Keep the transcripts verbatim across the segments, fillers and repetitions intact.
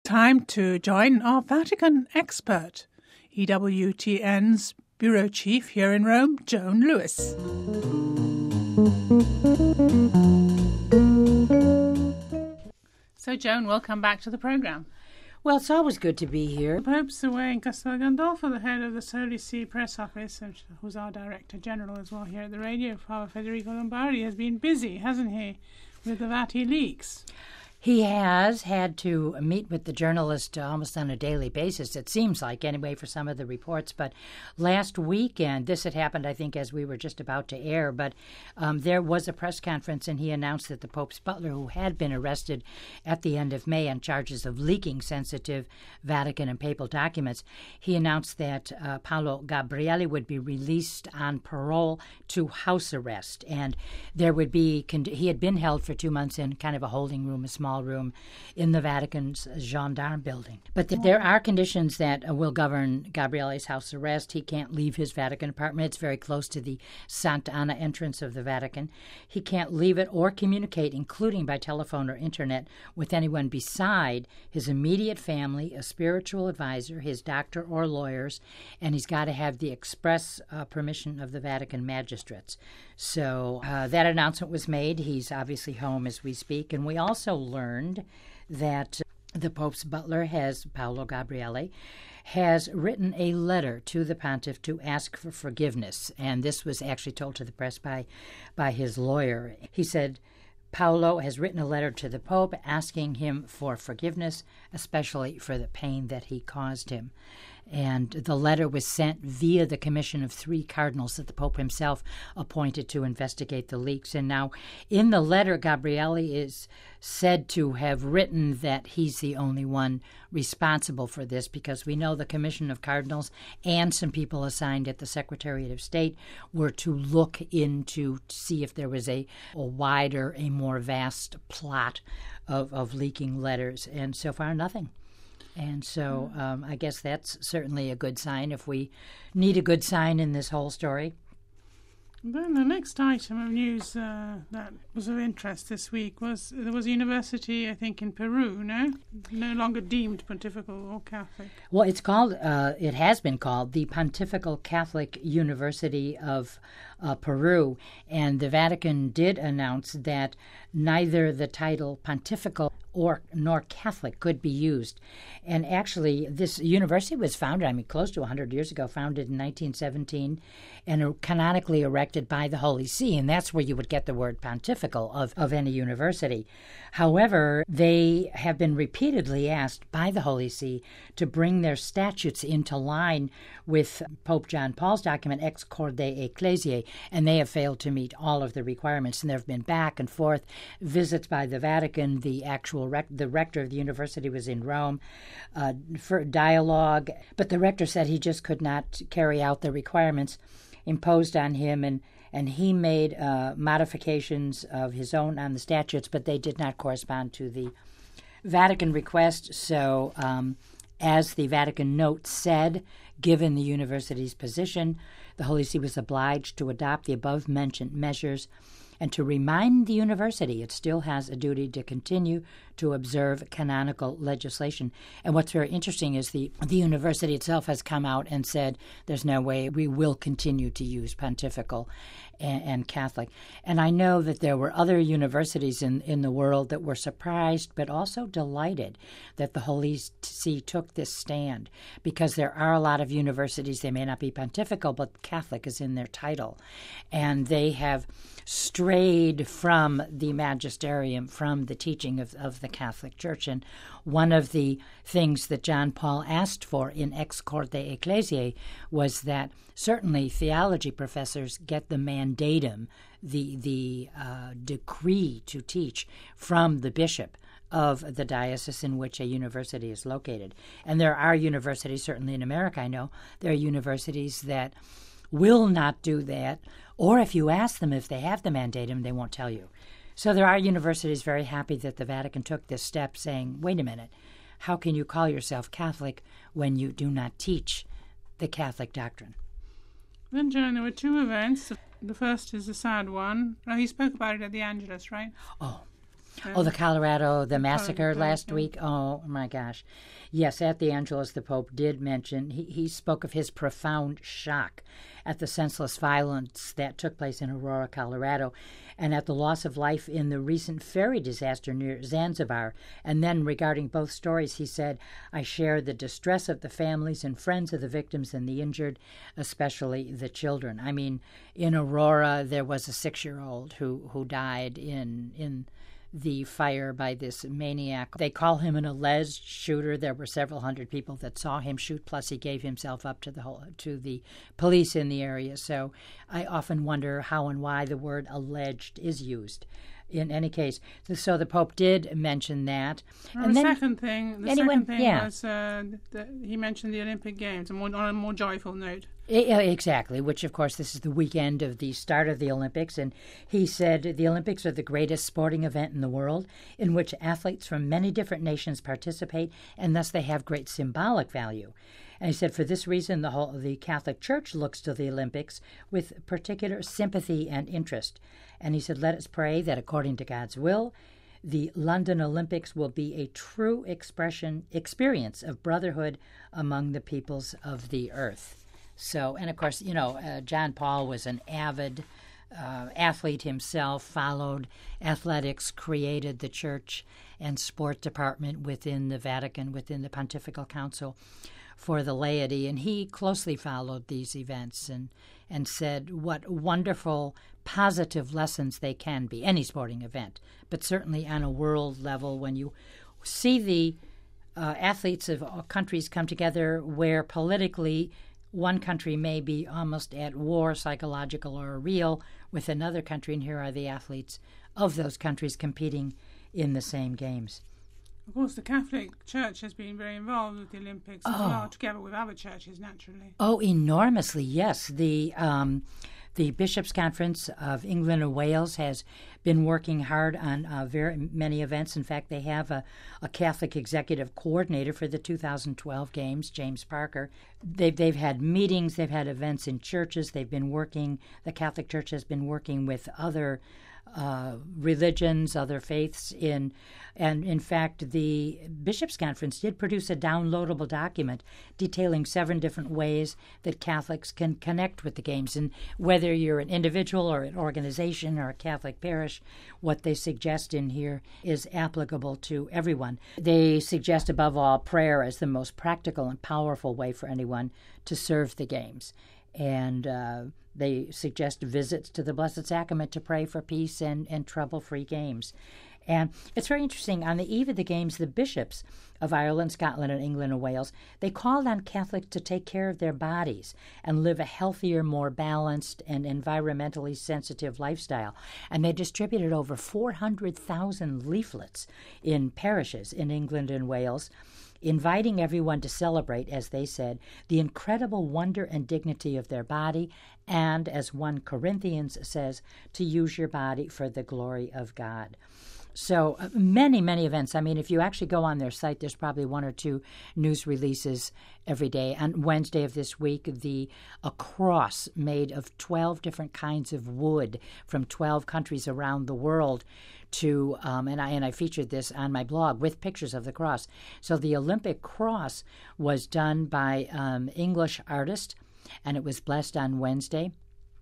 time to join our Vatican expert, E W T N's Bureau Chief here in Rome, Joan Lewis. So, Joan, welcome back to the programme. Well, it's always good to be here. The Pope's away in Castel Gandolfo, the head of the Holy See Press Office, who's our Director General as well here at the radio, Father Federico Lombardi, has been busy, hasn't he, with the Vati leaks? He has had to meet with the journalist almost on a daily basis, it seems like, anyway, for some of the reports. But last weekend, this had happened, I think, as we were just about to air, but um, there was a press conference, and he announced that the Pope's butler, who had been arrested at the end of May on charges of leaking sensitive Vatican and papal documents, he announced that uh, Paolo Gabrielli would be released on parole to house arrest. And there would be, he had been held for two months in kind of a holding room, a small room in the Vatican's Gendarme building. But th- there are conditions that uh, will govern Gabrielli's house arrest. He can't leave his Vatican apartment. It's very close to the Santa Ana entrance of the Vatican. He can't leave it or communicate, including by telephone or internet, with anyone beside his immediate family, a spiritual advisor, his doctor or lawyers, and he's got to have the express uh, permission of the Vatican magistrates. So uh, that announcement was made. He's obviously home as we speak, and we also learned learned that the Pope's butler has, Paolo Gabrielli, has written a letter to the pontiff to ask for forgiveness. And this was actually told to the press by, by his lawyer. He said, Paolo has written a letter to the Pope asking him for forgiveness, especially for the pain that he caused him. And the letter was sent via the commission of three cardinals that the Pope himself appointed to investigate the leaks. And now in the letter, Gabrielli is said to have written that he's the only one responsible for this, because we know the commission of cardinals and some people assigned at the Secretariat of State were to look into to see if there was a, a wider, a more vast plot of, of leaking letters. And so far, nothing. And so um, I guess that's certainly a good sign if we need a good sign in this whole story. Then the next item of news uh, that was of interest this week was there was a university, I think, in Peru, no? No longer deemed pontifical or Catholic. Well, it's called, uh, it has been called the Pontifical Catholic University of uh, Peru. And the Vatican did announce that neither the title pontifical or nor Catholic could be used. And actually, this university was founded, I mean, close to one hundred years ago, founded in nineteen seventeen, and canonically erected by the Holy See, and that's where you would get the word pontifical of, of any university. However, they have been repeatedly asked by the Holy See to bring their statutes into line with Pope John Paul's document, Ex Corde Ecclesiae, and they have failed to meet all of the requirements. And there have been back and forth visits by the Vatican. The actual rec- the rector of the university was in Rome uh, for dialogue, but the rector said he just could not carry out the requirements imposed on him, and and he made uh, modifications of his own on the statutes, but they did not correspond to the Vatican request. So, um, as the Vatican note said, given the university's position, the Holy See was obliged to adopt the above-mentioned measures and to remind the university it still has a duty to continue to observe canonical legislation. And what's very interesting is the, the university itself has come out and said there's no way we will continue to use pontifical and, and Catholic. And I know that there were other universities in, in the world that were surprised but also delighted that the Holy See took this stand, because there are a lot of universities, they may not be pontifical, but Catholic is in their title. And they have strayed from the magisterium, from the teaching of, of the Catholic Church. And one of the things that John Paul asked for in Ex Corde Ecclesiae was that certainly theology professors get the mandatum, the, the uh, decree to teach from the bishop of the diocese in which a university is located. And there are universities, certainly in America I know, there are universities that will not do that, or if you ask them if they have the mandatum, they won't tell you. So there are universities very happy that the Vatican took this step, saying, wait a minute, how can you call yourself Catholic when you do not teach the Catholic doctrine? Then, Joan, there were two events. The first is a sad one. Oh, he spoke about it at the Angelus, right? Oh, Um, oh, the Colorado, the massacre Colorado, last yeah. week. Oh, my gosh. Yes, at the Angelus, the Pope did mention, he, he spoke of his profound shock at the senseless violence that took place in Aurora, Colorado, and at the loss of life in the recent ferry disaster near Zanzibar. And then regarding both stories, he said, I share the distress of the families and friends of the victims and the injured, especially the children. I mean, in Aurora, there was a six-year-old who, who died in in the fire by this maniac. They call him an alleged shooter. There were several hundred people that saw him shoot, plus he gave himself up to the whole, to the police in the area. So I often wonder how and why the word alleged is used. In any case, so the Pope did mention that. Well, and the then, second thing, the anyone, second thing yeah. was uh, that he mentioned the Olympic Games, a more, on a more joyful note. Yeah, exactly, which, of course, this is the weekend of the start of the Olympics. And he said the Olympics are the greatest sporting event in the world in which athletes from many different nations participate, and thus they have great symbolic value. And he said for this reason, the whole the Catholic Church looks to the Olympics with particular sympathy and interest. And he said, let us pray that according to God's will, the London Olympics will be a true expression, experience of brotherhood among the peoples of the earth. So, and of course, you know, uh, John Paul was an avid uh, athlete himself, followed athletics, created the church and sport department within the Vatican, within the Pontifical Council for the laity, and he closely followed these events and, and said what wonderful positive lessons they can be, any sporting event, but certainly on a world level when you see the uh, athletes of all countries come together where politically one country may be almost at war, psychological or real, with another country, and here are the athletes of those countries competing in the same games. Of course, the Catholic Church has been very involved with the Olympics as Oh. well, together with other churches, naturally. Oh, enormously, yes. The um, the Bishops' Conference of England and Wales has been working hard on uh, very many events. In fact, they have a, a Catholic executive coordinator for the two thousand twelve Games, James Parker. They've, they've had meetings, they've had events in churches, they've been working, the Catholic Church has been working with other Uh, religions, other faiths in, and in fact, the Bishops' Conference did produce a downloadable document detailing seven different ways that Catholics can connect with the games. And whether you're an individual or an organization or a Catholic parish, what they suggest in here is applicable to everyone. They suggest, above all, prayer as the most practical and powerful way for anyone to serve the games. And uh, they suggest visits to the Blessed Sacrament to pray for peace and, and trouble-free games. And it's very interesting. On the eve of the games, the bishops of Ireland, Scotland, and England and Wales, they called on Catholics to take care of their bodies and live a healthier, more balanced, and environmentally sensitive lifestyle. And they distributed over four hundred thousand leaflets in parishes in England and Wales, inviting everyone to celebrate, as they said, the incredible wonder and dignity of their body, and, as First Corinthians says, to use your body for the glory of God. So uh, many, many events. I mean, if you actually go on their site, there's probably one or two news releases every day. On Wednesday of this week, the a cross made of twelve different kinds of wood from twelve countries around the world to, um, and I and I featured this on my blog with pictures of the cross. So the Olympic cross was done by um, English artist, and it was blessed on Wednesday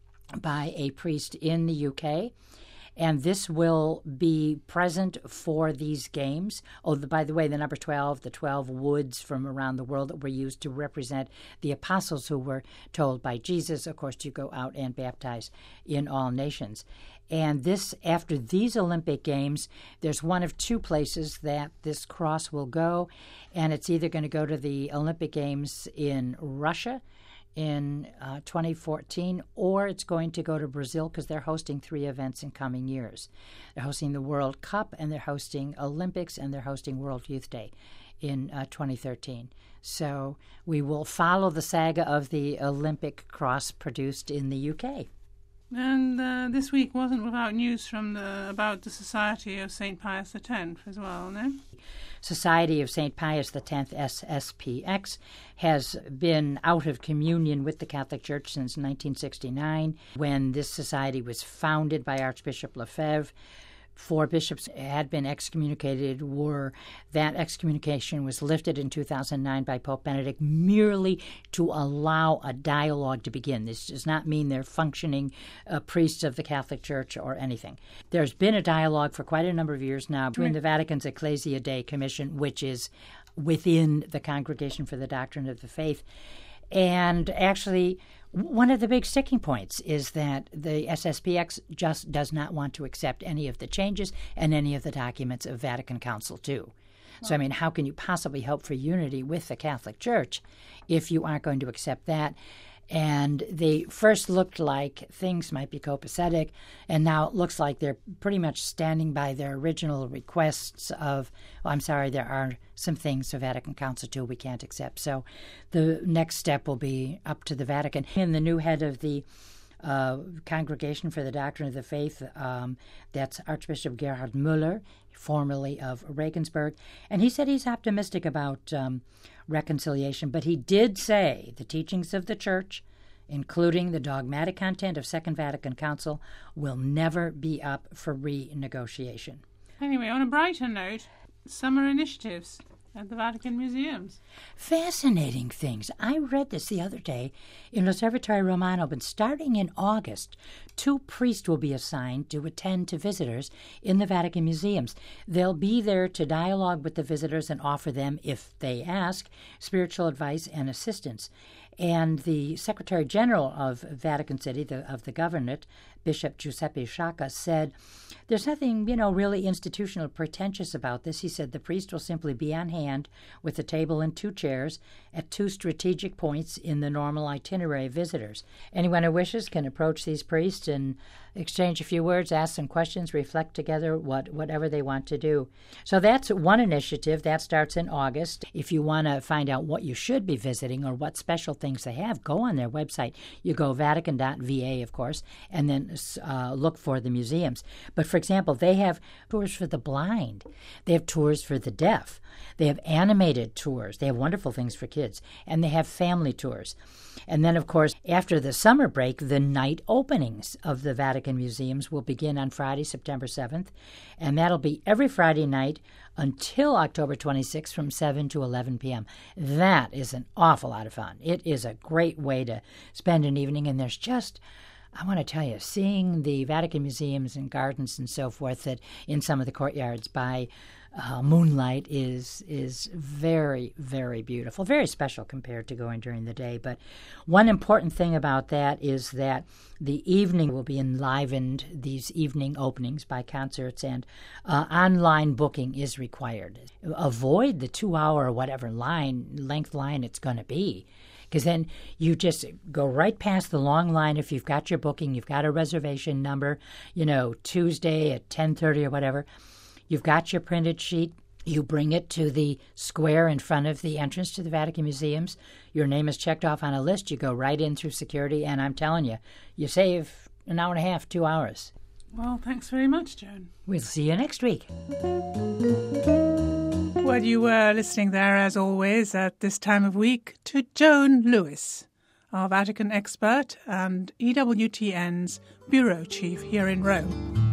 by a priest in the U K. And this will be present for these games. Oh, the, by the way, the number twelve, the twelve woods from around the world that were used to represent the apostles who were told by Jesus, of course, to go out and baptize in all nations. And this, after these Olympic Games, there's one of two places that this cross will go, and it's either going to go to the Olympic Games in Russia in uh, twenty fourteen, or it's going to go to Brazil because they're hosting three events in coming years. They're hosting the World Cup, and they're hosting Olympics, and they're hosting World Youth Day in uh, twenty thirteen. So we will follow the saga of the Olympic cross produced in the U K. And uh, this week wasn't without news from the about the Society of Saint Pius the Tenth as well, no? Society of Saint Pius the Tenth, S S P X, has been out of communion with the Catholic Church since nineteen sixty-nine, when this society was founded by Archbishop Lefebvre four bishops had been excommunicated were that excommunication was lifted in two thousand nine by Pope Benedict merely to allow a dialogue to begin. This does not mean they're functioning uh, priests of the Catholic Church or anything. There's been a dialogue for quite a number of years now between the Vatican's Ecclesia Dei Commission, which is within the Congregation for the Doctrine of the Faith. And actually, one of the big sticking points is that the S S P X just does not want to accept any of the changes and any of the documents of Vatican Council two. So, I mean, how can you possibly hope for unity with the Catholic Church if you aren't going to accept that? And they first looked like things might be copacetic, and now it looks like they're pretty much standing by their original requests of, oh, I'm sorry, there are some things of Vatican Council two we can't accept. So the next step will be up to the Vatican. And the new head of the uh, Congregation for the Doctrine of the Faith, um, that's Archbishop Gerhard Müller, formerly of Regensburg, and he said he's optimistic about um, reconciliation, but he did say the teachings of the Church, including the dogmatic content of Second Vatican Council, will never be up for renegotiation. Anyway, on a brighter note, summer initiatives at the Vatican museums. Fascinating things. I read this the other day in L'Osservatore Romano, but starting in August, two priests will be assigned to attend to visitors in the Vatican museums. They'll be there to dialogue with the visitors and offer them, if they ask, spiritual advice and assistance. And the Secretary General of Vatican City, the, of the Governorate, Bishop Giuseppe Sciacca, said, there's nothing, you know, really institutional or pretentious about this. He said the priest will simply be on hand with a table and two chairs at two strategic points in the normal itinerary of visitors. Anyone who wishes can approach these priests and exchange a few words, ask some questions, reflect together what whatever they want to do. So that's one initiative. That starts in August. If you want to find out what you should be visiting or what special things they have, go on their website. You go vatican dot v a, of course, and then uh, look for the museums. But for example, they have tours for the blind. They have tours for the deaf. They have animated tours. They have wonderful things for kids. And they have family tours. And then, of course, after the summer break, the night openings of the Vatican museums will begin on Friday, September seventh. And that'll be every Friday night until October twenty-sixth from seven to eleven p.m. That is an awful lot of fun. It is a great way to spend an evening. And there's just... I want to tell you, seeing the Vatican museums and gardens and so forth that in some of the courtyards by uh, moonlight is is very, very beautiful, very special compared to going during the day. But one important thing about that is that the evening will be enlivened, these evening openings, by concerts, and uh, online booking is required. Avoid the two-hour or whatever line length line it's going to be. Because then you just go right past the long line. If you've got your booking, you've got a reservation number, you know, Tuesday at ten thirty or whatever. You've got your printed sheet. You bring it to the square in front of the entrance to the Vatican museums. Your name is checked off on a list. You go right in through security, and I'm telling you, you save an hour and a half, two hours. Well, thanks very much, Joan. We'll see you next week. Well, you were listening there, as always, at this time of week, to Joan Lewis, our Vatican expert and E W T N's bureau chief here in Rome.